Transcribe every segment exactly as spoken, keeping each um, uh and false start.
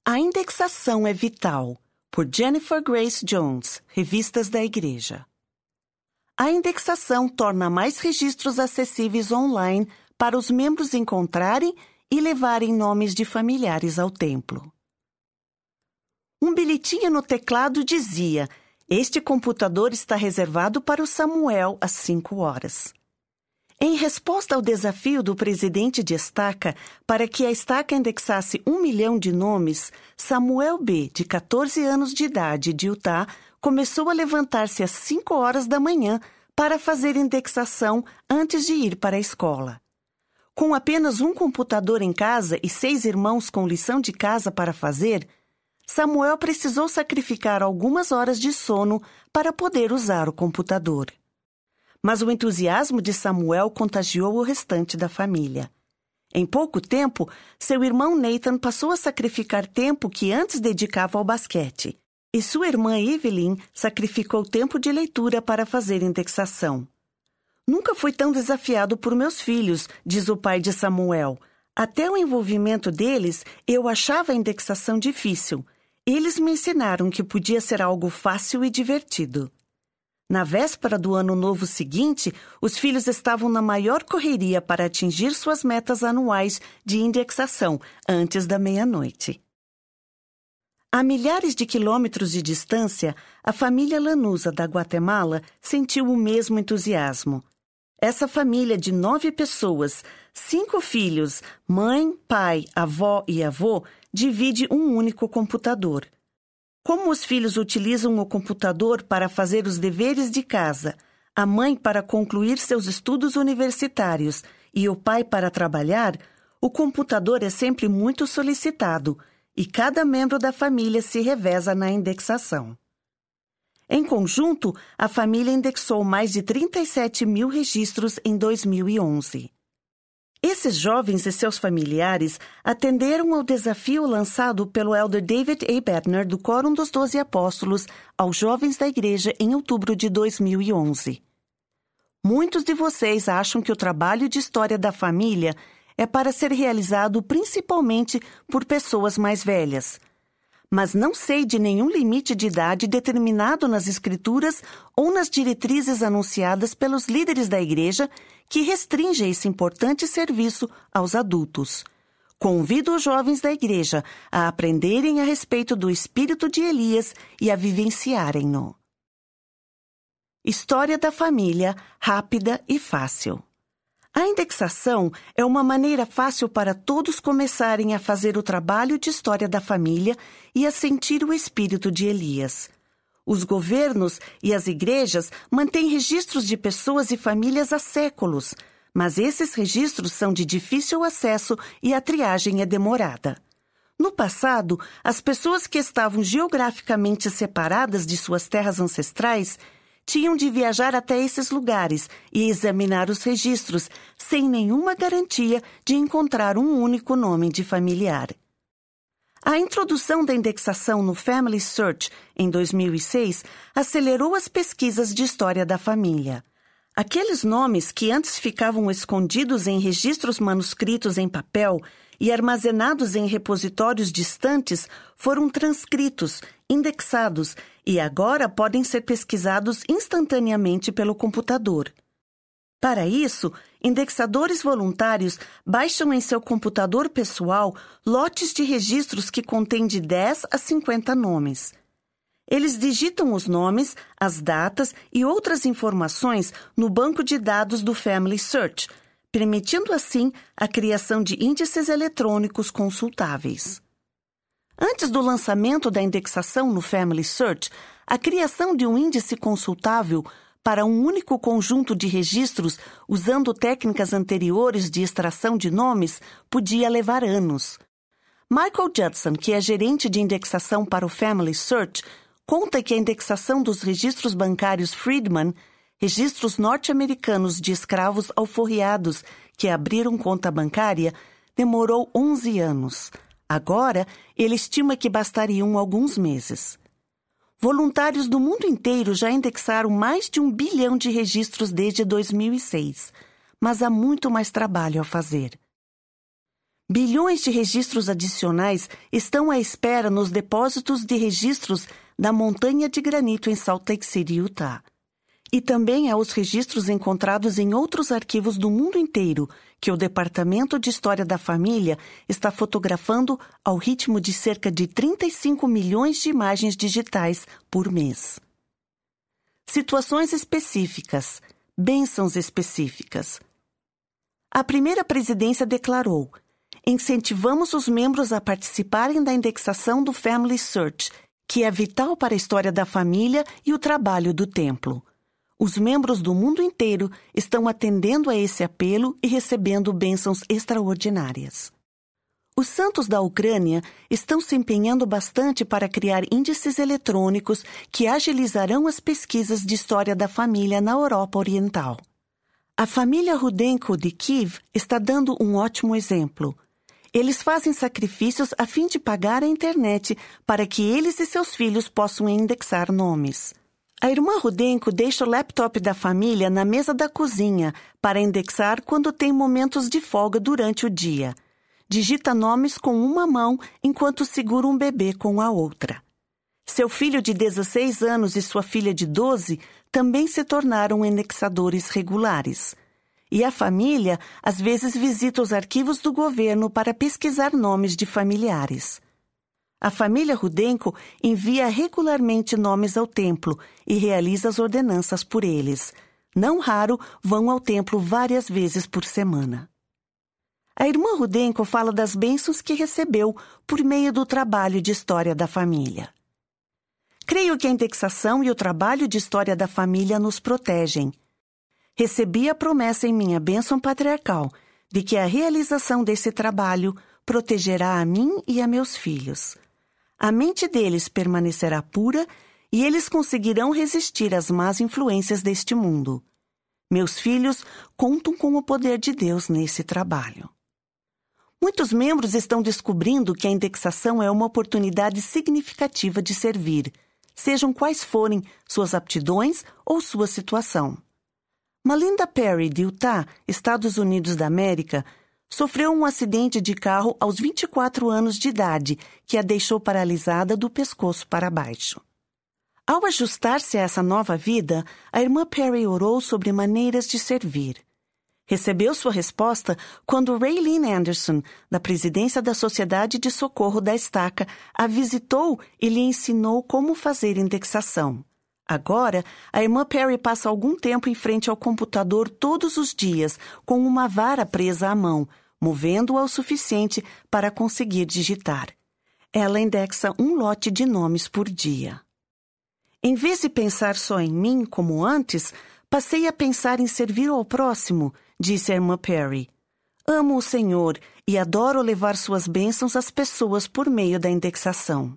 A indexação é vital, por Jennifer Grace Jones, Revistas da Igreja. A indexação torna mais registros acessíveis online para os membros encontrarem e levarem nomes de familiares ao templo. Um bilhetinho no teclado dizia: "Este computador está reservado para o Samuel às cinco horas." Em resposta ao desafio do presidente de Estaca para que a Estaca indexasse um milhão de nomes, Samuel B., de catorze anos de idade, de Utah, começou a levantar-se às cinco horas da manhã para fazer indexação antes de ir para a escola. Com apenas um computador em casa e seis irmãos com lição de casa para fazer, Samuel precisou sacrificar algumas horas de sono para poder usar o computador. Mas o entusiasmo de Samuel contagiou o restante da família. Em pouco tempo, seu irmão Nathan passou a sacrificar tempo que antes dedicava ao basquete, e sua irmã Evelyn sacrificou tempo de leitura para fazer indexação. "Nunca fui tão desafiado por meus filhos", diz o pai de Samuel. "Até o envolvimento deles, eu achava a indexação difícil. Eles me ensinaram que podia ser algo fácil e divertido." Na véspera do ano novo seguinte, os filhos estavam na maior correria para atingir suas metas anuais de indexação antes da meia-noite. A milhares de quilômetros de distância, a família Lanusa da Guatemala sentiu o mesmo entusiasmo. Essa família de nove pessoas, cinco filhos, mãe, pai, avó e avô, divide um único computador. Como os filhos utilizam o computador para fazer os deveres de casa, a mãe para concluir seus estudos universitários e o pai para trabalhar, o computador é sempre muito solicitado e cada membro da família se reveza na indexação. Em conjunto, a família indexou mais de trinta e sete mil registros em dois mil e onze. Esses jovens e seus familiares atenderam ao desafio lançado pelo elder David A. Bednar do Quórum dos Doze Apóstolos aos jovens da igreja em outubro de dois mil e onze. Muitos de vocês acham que o trabalho de história da família é para ser realizado principalmente por pessoas mais velhas. Mas não sei de nenhum limite de idade determinado nas Escrituras ou nas diretrizes anunciadas pelos líderes da igreja que restringe esse importante serviço aos adultos. Convido os jovens da igreja a aprenderem a respeito do espírito de Elias e a vivenciarem-no. História da família, rápida e fácil. A indexação é uma maneira fácil para todos começarem a fazer o trabalho de história da família e a sentir o espírito de Elias. Os governos e as igrejas mantêm registros de pessoas e famílias há séculos, mas esses registros são de difícil acesso e a triagem é demorada. No passado, as pessoas que estavam geograficamente separadas de suas terras ancestrais tinham de viajar até esses lugares e examinar os registros, sem nenhuma garantia de encontrar um único nome de familiar. A introdução da indexação no Family Search, em dois mil e seis, acelerou as pesquisas de história da família. Aqueles nomes que antes ficavam escondidos em registros manuscritos em papel e armazenados em repositórios distantes foram transcritos, indexados e agora podem ser pesquisados instantaneamente pelo computador. Para isso, indexadores voluntários baixam em seu computador pessoal lotes de registros que contêm de dez a cinquenta nomes. Eles digitam os nomes, as datas e outras informações no banco de dados do Family Search, permitindo assim a criação de índices eletrônicos consultáveis. Antes do lançamento da indexação no Family Search, a criação de um índice consultável para um único conjunto de registros usando técnicas anteriores de extração de nomes podia levar anos. Michael Judson, que é gerente de indexação para o Family Search, conta que a indexação dos registros bancários Freedman, registros norte-americanos de escravos alforriados que abriram conta bancária, demorou onze anos. Agora, ele estima que bastariam alguns meses. Voluntários do mundo inteiro já indexaram mais de um bilhão de registros desde dois mil e seis, mas há muito mais trabalho a fazer. Bilhões de registros adicionais estão à espera nos depósitos de registros da montanha de granito em Salt Lake City, Utah. E também há os registros encontrados em outros arquivos do mundo inteiro, que o Departamento de História da Família está fotografando ao ritmo de cerca de trinta e cinco milhões de imagens digitais por mês. Situações específicas, bênçãos específicas. A primeira presidência declarou: incentivamos os membros a participarem da indexação do Family Search, que é vital para a história da família e o trabalho do templo. Os membros do mundo inteiro estão atendendo a esse apelo e recebendo bênçãos extraordinárias. Os santos da Ucrânia estão se empenhando bastante para criar índices eletrônicos que agilizarão as pesquisas de história da família na Europa Oriental. A família Rudenko de Kiev está dando um ótimo exemplo. Eles fazem sacrifícios a fim de pagar a internet para que eles e seus filhos possam indexar nomes. A irmã Rudenko deixa o laptop da família na mesa da cozinha para indexar quando tem momentos de folga durante o dia. Digita nomes com uma mão enquanto segura um bebê com a outra. Seu filho de dezesseis anos e sua filha de doze também se tornaram indexadores regulares. E a família, às vezes, visita os arquivos do governo para pesquisar nomes de familiares. A família Rudenko envia regularmente nomes ao templo e realiza as ordenanças por eles. Não raro, vão ao templo várias vezes por semana. A irmã Rudenko fala das bênçãos que recebeu por meio do trabalho de história da família. Creio que a indexação e o trabalho de história da família nos protegem. Recebi a promessa em minha bênção patriarcal de que a realização desse trabalho protegerá a mim e a meus filhos. A mente deles permanecerá pura e eles conseguirão resistir às más influências deste mundo. Meus filhos contam com o poder de Deus nesse trabalho. Muitos membros estão descobrindo que a indexação é uma oportunidade significativa de servir, sejam quais forem suas aptidões ou sua situação. Melinda Perry, de Utah, Estados Unidos da América, sofreu um acidente de carro aos vinte e quatro anos de idade, que a deixou paralisada do pescoço para baixo. Ao ajustar-se a essa nova vida, a irmã Perry orou sobre maneiras de servir. Recebeu sua resposta quando Raylene Anderson, da presidência da Sociedade de Socorro da Estaca, a visitou e lhe ensinou como fazer indexação. Agora, a irmã Perry passa algum tempo em frente ao computador todos os dias, com uma vara presa à mão, movendo-a o suficiente para conseguir digitar. Ela indexa um lote de nomes por dia. Em vez de pensar só em mim, como antes, passei a pensar em servir ao próximo, disse a irmã Perry. Amo o Senhor e adoro levar suas bênçãos às pessoas por meio da indexação.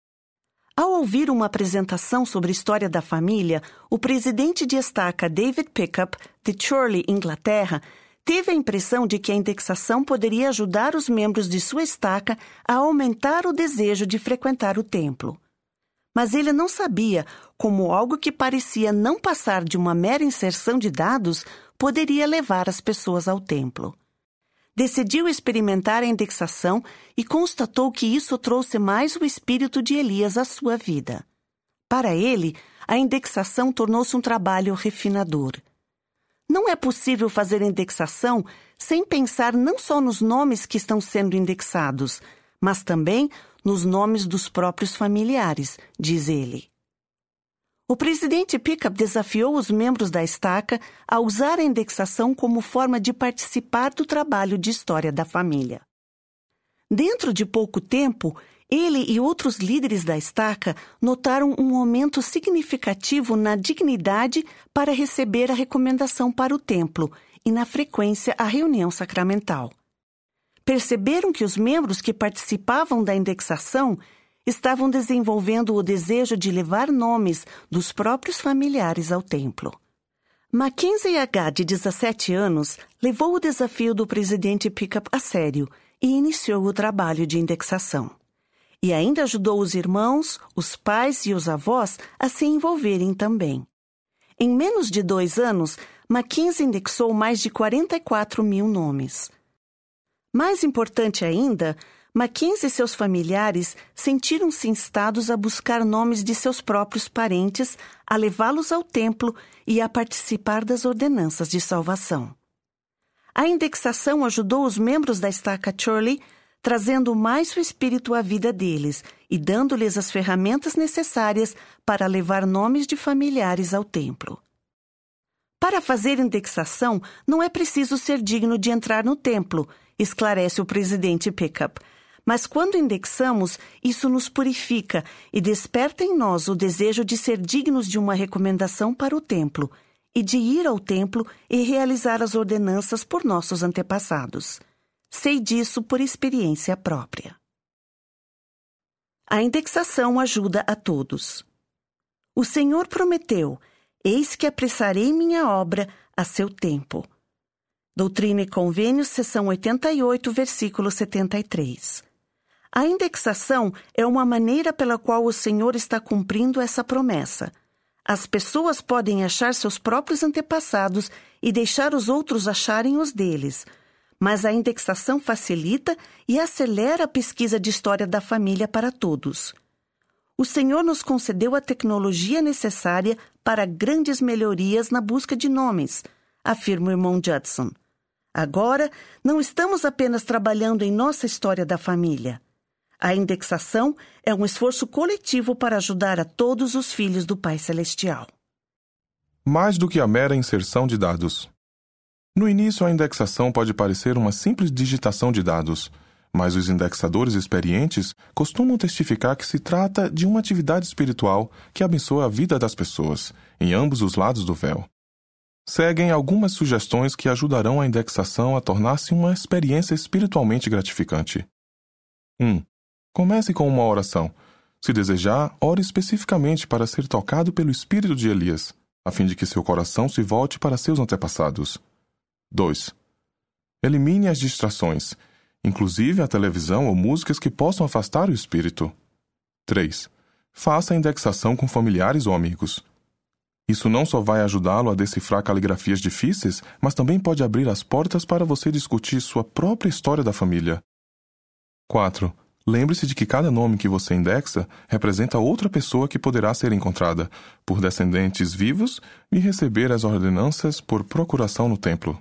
Ao ouvir uma apresentação sobre a história da família, o presidente de Estaca, David Pickup, de Chorley, Inglaterra, teve a impressão de que a indexação poderia ajudar os membros de sua estaca a aumentar o desejo de frequentar o templo. Mas ele não sabia como algo que parecia não passar de uma mera inserção de dados poderia levar as pessoas ao templo. Decidiu experimentar a indexação e constatou que isso trouxe mais o espírito de Elias à sua vida. Para ele, a indexação tornou-se um trabalho refinador. Não é possível fazer indexação sem pensar não só nos nomes que estão sendo indexados, mas também nos nomes dos próprios familiares, diz ele. O presidente Pickup desafiou os membros da estaca a usar a indexação como forma de participar do trabalho de história da família. Dentro de pouco tempo, ele e outros líderes da estaca notaram um aumento significativo na dignidade para receber a recomendação para o templo e na frequência à reunião sacramental. Perceberam que os membros que participavam da indexação estavam desenvolvendo o desejo de levar nomes dos próprios familiares ao templo. Mackenzie H., de dezessete anos, levou o desafio do presidente Pickup a sério e iniciou o trabalho de indexação. E ainda ajudou os irmãos, os pais e os avós a se envolverem também. Em menos de dois anos, Mackenzie indexou mais de quarenta e quatro mil nomes. Mais importante ainda, Mackenzie e seus familiares sentiram-se instados a buscar nomes de seus próprios parentes, a levá-los ao templo e a participar das ordenanças de salvação. A indexação ajudou os membros da estaca Churley, trazendo mais o espírito à vida deles e dando-lhes as ferramentas necessárias para levar nomes de familiares ao templo. Para fazer indexação, não é preciso ser digno de entrar no templo, esclarece o presidente Pickup. Mas quando indexamos, isso nos purifica e desperta em nós o desejo de ser dignos de uma recomendação para o templo e de ir ao templo e realizar as ordenanças por nossos antepassados. Sei disso por experiência própria. A indexação ajuda a todos. O Senhor prometeu: eis que apressarei minha obra a seu tempo. Doutrina e Convênios, seção oitenta e oito, versículo setenta e três. A indexação é uma maneira pela qual o Senhor está cumprindo essa promessa. As pessoas podem achar seus próprios antepassados e deixar os outros acharem os deles, mas a indexação facilita e acelera a pesquisa de história da família para todos. O Senhor nos concedeu a tecnologia necessária para grandes melhorias na busca de nomes, afirma o irmão Judson. Agora, não estamos apenas trabalhando em nossa história da família. A indexação é um esforço coletivo para ajudar a todos os filhos do Pai Celestial. Mais do que a mera inserção de dados. No início, a indexação pode parecer uma simples digitação de dados, mas os indexadores experientes costumam testificar que se trata de uma atividade espiritual que abençoa a vida das pessoas, em ambos os lados do véu. Seguem algumas sugestões que ajudarão a indexação a tornar-se uma experiência espiritualmente gratificante. um. Comece com uma oração. Se desejar, ore especificamente para ser tocado pelo espírito de Elias, a fim de que seu coração se volte para seus antepassados. dois. Elimine as distrações, inclusive a televisão ou músicas que possam afastar o espírito. três. Faça a indexação com familiares ou amigos. Isso não só vai ajudá-lo a decifrar caligrafias difíceis, mas também pode abrir as portas para você discutir sua própria história da família. quatro. Lembre-se de que cada nome que você indexa representa outra pessoa que poderá ser encontrada, por descendentes vivos, e receber as ordenanças por procuração no templo.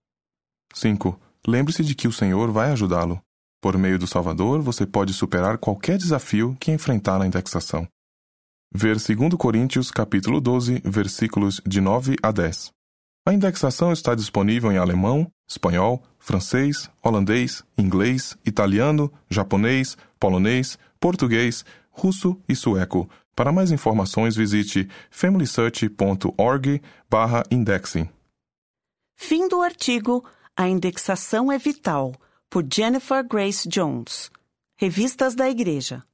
cinco. Lembre-se de que o Senhor vai ajudá-lo. Por meio do Salvador, você pode superar qualquer desafio que enfrentar na indexação. Ver dois Coríntios, capítulo doze, versículos de nove a dez. A indexação está disponível em alemão, espanhol, francês, holandês, inglês, italiano, japonês, polonês, português, russo e sueco. Para mais informações, visite familysearch ponto org barra indexing. Fim do artigo A Indexação é Vital, por Jennifer Grace Jones. Revistas da Igreja.